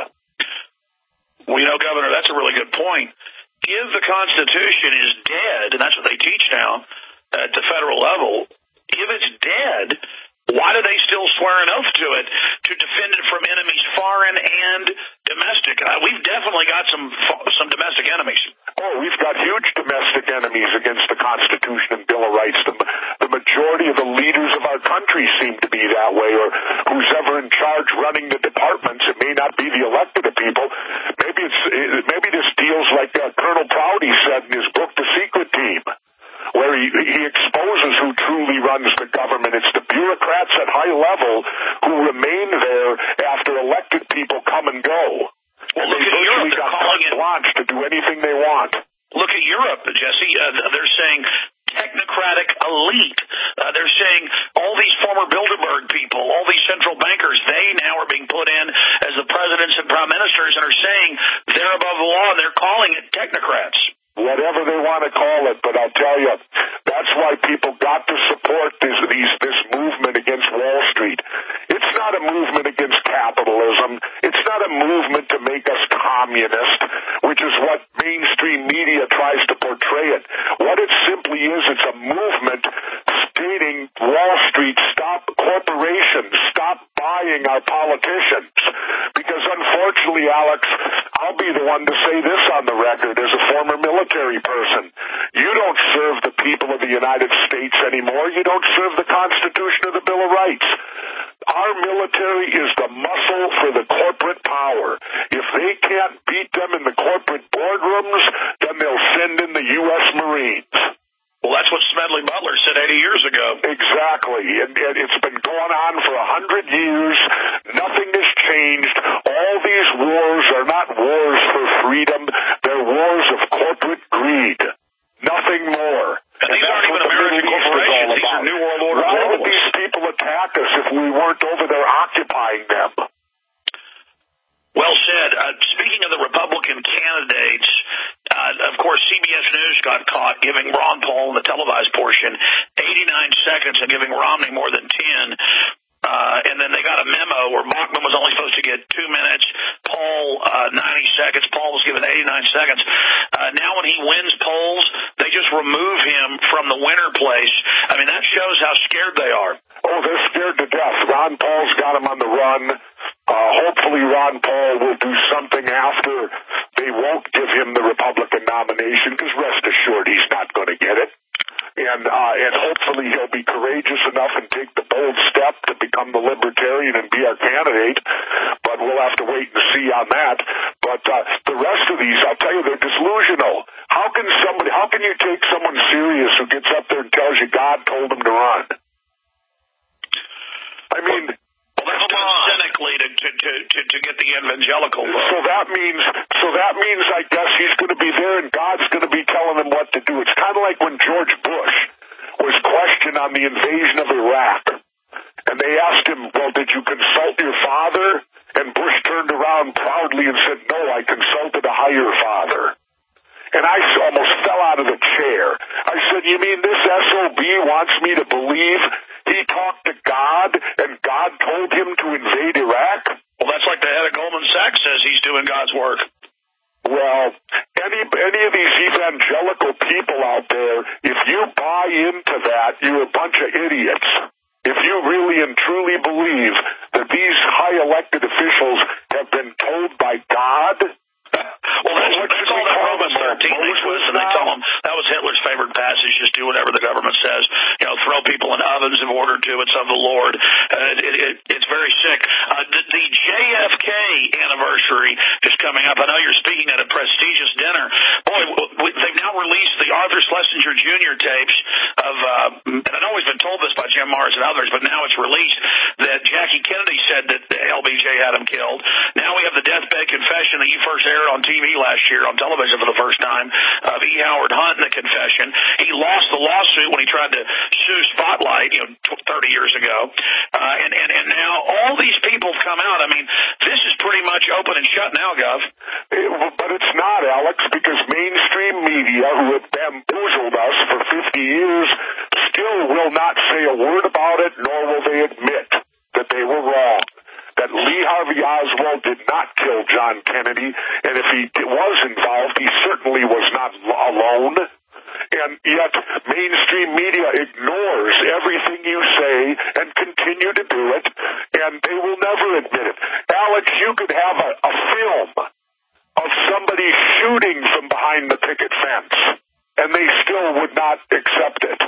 Well, you know, Governor, that's a really good point. If the Constitution is dead, and that's what they teach now at the federal level, if it's dead, why do they still swear an oath to it to defend it from enemies foreign and domestic? Uh, we've definitely got some some domestic enemies. Oh, we've got huge domestic enemies against the Constitution and Bill of Rights. The, the majority of the leaders of our country seem to be that way, or who's ever in charge running the departments. It may not be the elected people. Maybe it's maybe this deals like uh, Colonel Prouty said in his book, The Secret Team, where he, he exposes who truly runs the government. It's the bureaucrats at high level who remain there after elected people come and go. Well, look at Europe. They're calling it blanche to do anything they want. Look at Europe, Jesse. Uh, they're saying technocratic elite. Uh, they're saying all these former Bilderberg people, all these central bankers, they now are being put in as the presidents and prime ministers and are saying they're above the law, and they're calling it technocrats. Whatever they want to call it, but I'll tell you, that's why people got to support this these, this movement against Wall Street. It's not a movement against capitalism. It's not a movement to make us communist, which is what mainstream media tries to portray it. What it simply is, it's a movement stating Wall Street, stop corporations, stop buying our politicians. Because unfortunately, Alex, I'll be the one to say this on the record as a former military person. You don't serve the people of the United States anymore. You don't serve the Constitution or the Bill of Rights. Our military is the muscle for the corporate power. If they can't beat them in the corporate boardrooms, then they'll send in the U S Marines. Well, that's what Smedley Butler said eighty years ago. Exactly. And, and it's been going on for a hundred years. Nothing has changed. All these wars are not wars for freedom. They're wars of corporate greed. Nothing more. And, and these aren't even American corporations. These are New World Order globalists. Why would these people attack us if we weren't over there occupying them? Well said. Uh, speaking of the Republican candidates, uh, of course, C B S News got caught giving Ron Paul in the televised portion eighty-nine seconds and giving Romney more than ten. Uh, and then they got a memo where Bachmann was only supposed to get two minutes, Paul uh, ninety seconds. Paul was given eighty-nine seconds. Uh, now when he wins polls, they just remove him from the winner place. I mean, that shows how scared they are. Oh, they're scared to death. Ron Paul's got him on the run. Uh, hopefully Ron Paul will do something after they won't give him the Republican nomination, because rest assured he's not going to get it. And uh, and hopefully he'll be courageous enough and take the bold step to become the Libertarian and be our candidate. But we'll have to wait and see on that. But uh, the rest of these, I'll tell you, they're delusional. How can somebody? How can you take someone serious who gets up there and tells you God told him to run? I mean, well, that's done cynically to, to to to to get the evangelical vote. So that means, so that means, I guess he's going to be there, and God's going to be telling him what to do. It's kind of like when George Bush was questioned on the invasion of Iraq, and they asked him, "Well, did you consult your father?" And Bush turned around proudly and said, "No, I consulted a higher father." And I almost fell out of the chair. I said, "You mean this S O B wants me to believe he talked to God and God told him to invade Iraq?" Well, that's like the head of Goldman Sachs says he's doing God's work. Well, any any of these evangelical people out there, if you buy into that, you're a bunch of idiots. If you really and truly believe that these high elected officials have been told by God. Well, that's, that's all that Romans thirteen was, and they tell them that was Hitler's favorite passage, just do whatever the government says. You know, throw people in ovens in order to, it's of the Lord. Uh, it, it, it's very sick. Uh, the, the J F K anniversary is coming up. I know you're speaking at a prestigious dinner. Boy, we, they've now released the Arthur Schlesinger Junior tapes of, uh, and I know we've been told this by Jim Mars and others, but now it's released that Jackie Kennedy said that L B J had him killed. Now we have the deathbed confession that you first aired on T V last year on television for the first time of E. Howard Hunt in the confession. He lost the lawsuit when he tried to sue Spotlight, you know, thirty years ago. Uh, and, and, and now all these people have come out. I mean, this is pretty much open and shut now, Gov. It, but it's not, Alex, because mainstream media, who have bamboozled us for fifty years, still will not say a word about it, nor will they admit that they were wrong. That Lee Harvey Oswald did not kill John Kennedy, and if he was involved, he certainly was not alone. And yet, mainstream media ignores everything you say and continue to do it, and they will never admit it. Alex, you could have a, a film of somebody shooting from behind the picket fence, and they still would not accept it.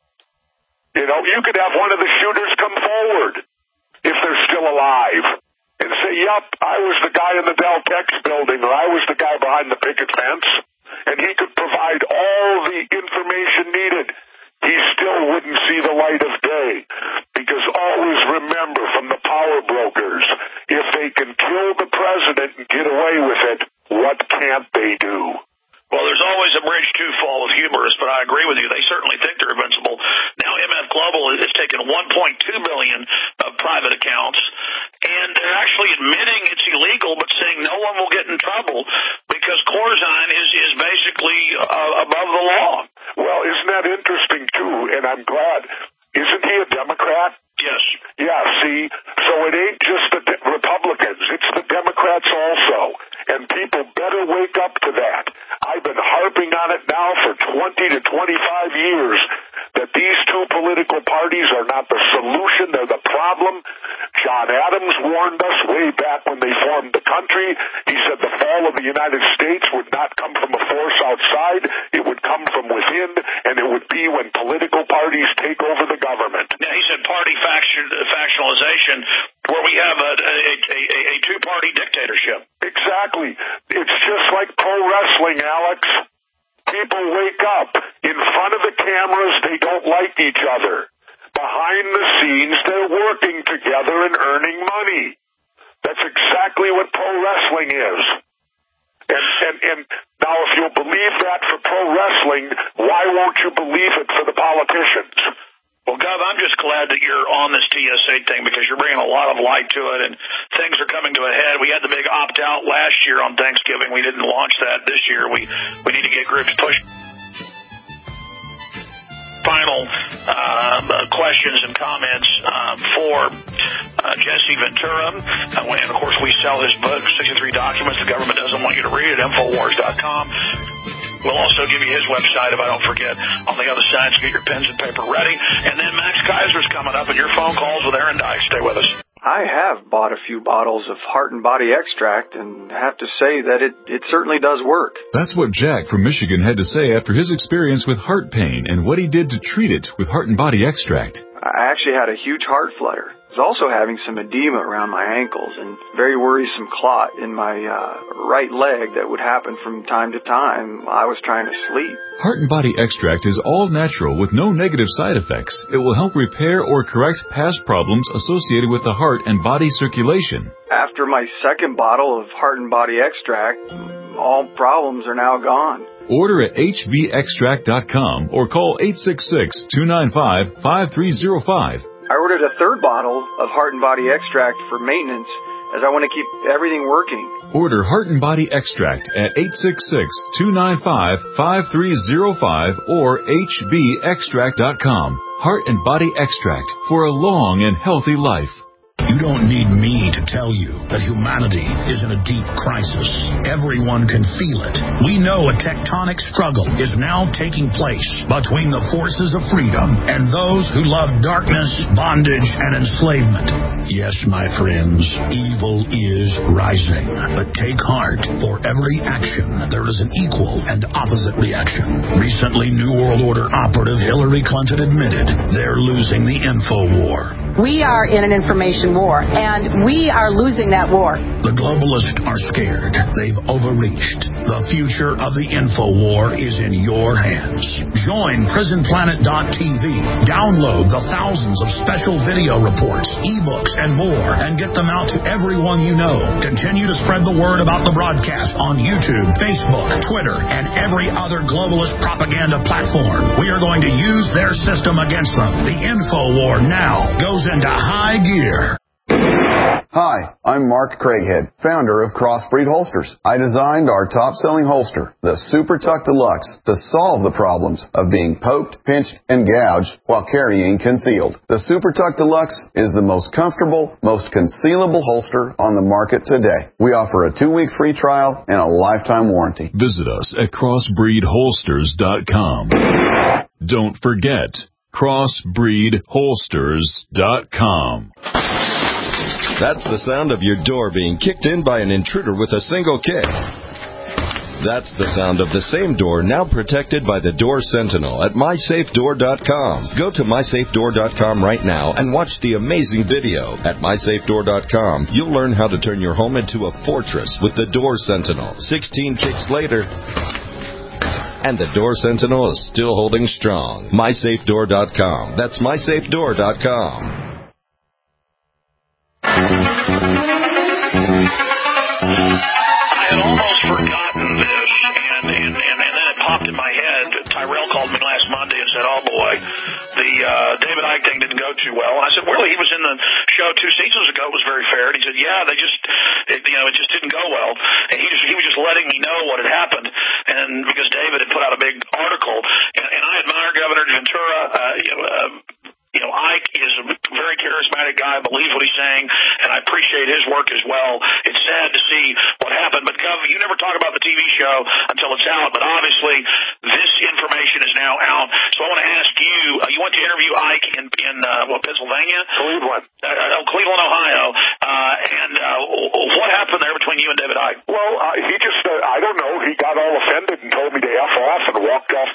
You know, you could have one of the shooters come forward, if they're still alive, and say, "Yep, I was the guy in the Del Tex building, or I was the guy behind the picket fence," and he could provide all the information needed. He still wouldn't see the light of day, because always remember from the power brokers, if they can kill the president and get away with it, what can't they do? Well, there's always a bridge too full of humorists, but I agree with you. They certainly think they're invincible. Now, M F Global has taken one point two billion dollars of private accounts, and they're actually admitting it's illegal, but saying no one will get in trouble because Corzine is, is basically uh, above the law. Well, isn't that interesting, too? And I'm glad. Isn't he a Democrat? Yes. Yeah, see, so it ain't just the de- Republicans, it's the Democrats also, and people better wake up to that. I've been harping on it now for twenty to twenty-five years that these two political parties are not the solution, they're the problem, John Adams warned us way back when they formed the country. He said the fall of the United States would not come from a force outside. It would come from within, and it would be when political parties take over the government. Now, he said party faction, factionalization, where we have a, a, a, a two-party dictatorship. Exactly. It's just like pro wrestling, Alex. People wake up. In front of the cameras, they don't like each other. Behind the scenes, they're working together and earning money. That's exactly what pro wrestling is. And, and, and now, if you'll believe that for pro wrestling, why won't you believe it for the politicians? Well, Gov, I'm just glad that you're on this T S A thing because you're bringing a lot of light to it, and things are coming to a head. We had the big opt-out last year on Thanksgiving. We didn't launch that this year. We we need to get groups pushed. Final um, uh, questions and comments um, for uh, Jesse Ventura. Uh, and, of course, we sell his book, sixty-three Documents the Government Doesn't Want You to Read, at Infowars dot com. We'll also give you his website, if I don't forget, on the other side, so get your pens and paper ready. And then Max Kaiser's coming up, and your phone calls with Aaron Dice. Stay with us. I have bought a few bottles of Heart and Body Extract and have to say that it, it certainly does work. That's what Jack from Michigan had to say after his experience with heart pain and what he did to treat it with Heart and Body Extract. I actually had a huge heart flutter. I was also having some edema around my ankles and very worrisome clot in my uh, right leg that would happen from time to time while I was trying to sleep. Heart and Body Extract is all natural with no negative side effects. It will help repair or correct past problems associated with the heart and body circulation. After my second bottle of Heart and Body Extract, all problems are now gone. Order at H B extract dot com or call eight six six, two nine five, five three zero five. I ordered a third bottle of Heart and Body Extract for maintenance as I want to keep everything working. Order Heart and Body Extract at eight six six, two nine five, five three zero five or H B extract dot com. Heart and Body Extract for a long and healthy life. You don't need me to tell you that humanity is in a deep crisis. Everyone can feel it. We know a tectonic struggle is now taking place between the forces of freedom and those who love darkness, bondage, and enslavement. Yes, my friends, evil is rising. But take heart. For every action, there is an equal and opposite reaction. Recently, New World Order operative Hillary Clinton admitted they're losing the info war. We are in an information war, and we are losing that war. The globalists are scared. They've overreached. The future of the info war is in your hands. Join prison planet dot T V. Download the thousands of special video reports, ebooks, and more, and get them out to everyone you know. Continue to spread the word about the broadcast on YouTube, Facebook, Twitter, and every other globalist propaganda platform. We are going to use their system against them. The info war now goes into high gear. Hi, I'm Mark Craighead, founder of Crossbreed Holsters. I designed our top-selling holster, the Super Tuck Deluxe, to solve the problems of being poked, pinched, and gouged while carrying concealed. The Super Tuck Deluxe is the most comfortable, most concealable holster on the market today. We offer a two-week free trial and a lifetime warranty. Visit us at crossbreed holsters dot com. Don't forget, crossbreed holsters dot com. That's the sound of your door being kicked in by an intruder with a single kick. That's the sound of the same door now protected by the Door Sentinel at my safe door dot com. Go to my safe door dot com right now and watch the amazing video. At my safe door dot com, you'll learn how to turn your home into a fortress with the Door Sentinel. sixteen kicks later, and the Door Sentinel is still holding strong. my safe door dot com. That's my safe door dot com. I had almost forgotten this, and, and, and, and then it popped in my head. Tyrell called me last Monday and said, oh, boy, the uh, David Icke thing didn't go too well. And I said, really? He was in the show two seasons ago. It was very fair. And he said, yeah, they just, it, you know, it just didn't go well. And he, just, he was just letting me know what had happened. And because David had put out a big article, and, and I admire Governor Ventura, uh, you know, uh, You know, Ike is a very charismatic guy, believes what he's saying, and I appreciate his work as well. It's sad to see what happened, but Gov, you never talk about the T V show until it's out, but obviously this information is now out. So I want to ask you, uh, you went to interview Ike in, in uh, what, Pennsylvania? Cleveland. Uh, oh, Cleveland, Ohio.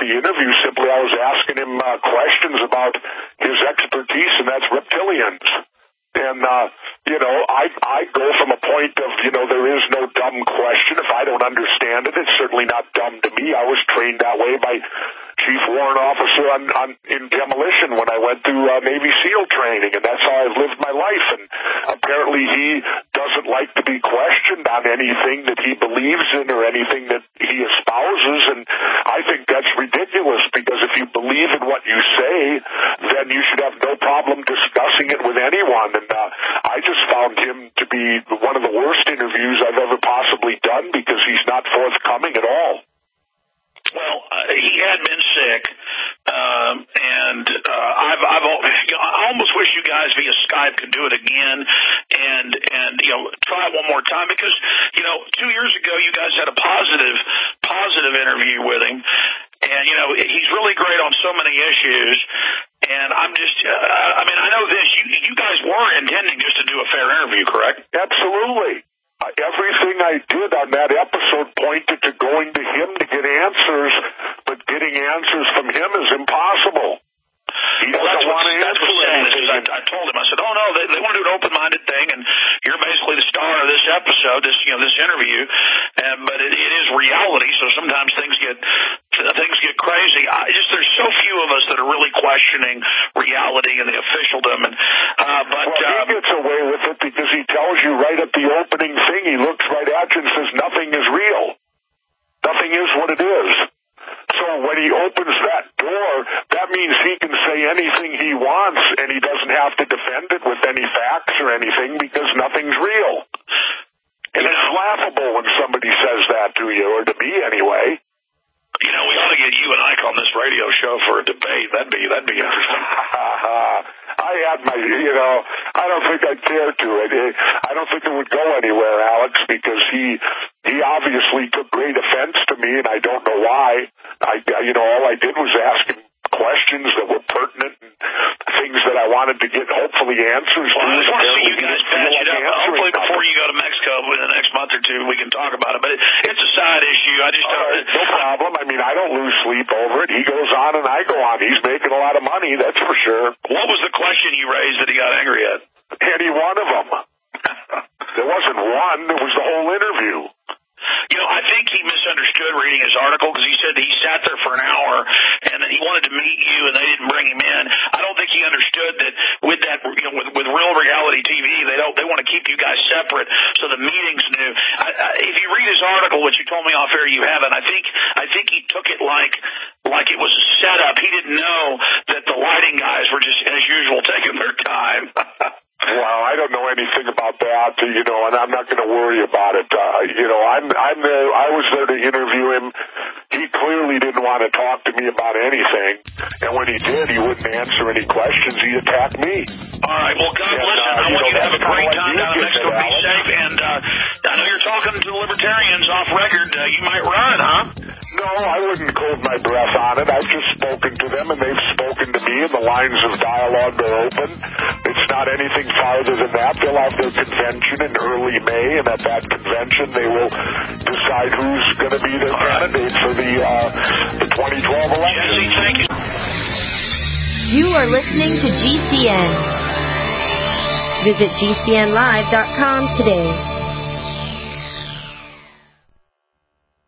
the interview. Simply, I was asking him uh, questions about his expertise, and that's reptilians. And, uh, you know, I I go from a point of, you know, there is no dumb question. If I don't understand it, it's certainly not dumb to me. I was trained that way by Chief Warrant Officer on, on in demolition when I went through uh, Navy SEAL training, and that's how I've lived my life. And apparently he doesn't like to be questioned on anything that he believes in or anything that he espouses, and I think that's ridiculous, because if you believe in what you say, then you should have no problem discussing it with anyone. And uh, I just found him to be one of the worst interviews I've ever possibly done, because he's not forthcoming at all. Well, uh, he had been sick, um, and uh, I've, I've, you know, I almost wish you guys via Skype could do it again, and and you know, try it one more time, because you know, two years ago you guys had a positive, positive interview with him, and you know, he's really great on so many issues, and I'm just, uh, I mean, I know this, you, you guys were intending just to do a fair interview, correct? Absolutely. Uh, everything I did on that episode pointed to going to him to get answers, but getting answers from him is impossible. He well, doesn't want to that's answer what anything. I, I told him, I said, oh, no, they, they want to do an open-minded thing, and you're basically the star of this episode, this, you know, this interview, and, but it, it is reality, so sometimes things get things get crazy. I just There's so few of us that are really questioning reality and the officialdom, and uh, but well, he um, gets away with it because he tells you right at the opening thing, he looks right at you and says nothing is real. Nothing is what it is. So when he opens that door, that means he can say anything he wants, and he doesn't have to defend it with any facts or anything, because nothing's real. And you it's know, laughable when somebody says that to you, or to me anyway. You know, we ought to get you and Ike on this radio show for a debate. That'd be that'd be interesting. I had my, you know, I don't think I'd care to. It, it, I don't think it would go anywhere, Alex, because he he obviously took great offense to me, and I don't know why. I, you know, all I did was ask him questions that were pertinent and things that I wanted to get hopefully answers well, to. I just want to see you guys patch it like up. Hopefully nothing. before you go to Mexico in the next month or two, we can talk about it. But it, it's a side issue. I just don't. Right, no problem. I mean, I don't lose sleep over it. He goes on and I go on. He's making a lot of money, that's for sure. What was the question you raised that he got angry at? Any one of them. There wasn't one. There was the whole interview. You know, I think he misunderstood reading his article, because he said that he sat there for an hour and then he wanted to meet you and they didn't bring him in. I don't think he understood that with that, you know, with, with real reality T V, they don't, they want to keep you guys separate, so the meetings new. I, I, if you read his article, which you told me off air you haven't, I think, I think he took it like, like it was a setup. He didn't know that the lighting guys were just, as usual, taking their time. Well, I don't know anything about that, you know, and I'm not going to worry about it. Uh, you know, I'm I'm there. I was there to interview him. He clearly didn't want to talk to me about anything, and when he did, he wouldn't answer any questions. He attacked me. All right. Well, God, and, listen. Uh, I want you, know, you to have a great time down in Mexico. Be safe, and uh, I know you're talking to the libertarians off record. Uh, you might run, huh? No, I wouldn't hold my breath on it. I've just spoken to them, and they've spoken to me, and the lines of dialogue are open. It's not anything farther than that. They'll have their convention in early May, and at that convention they will decide who's going to be their All candidate right. for the, uh, the twenty twelve election. Jesse, thank you. You are listening to G C N. Visit G C N live dot com today.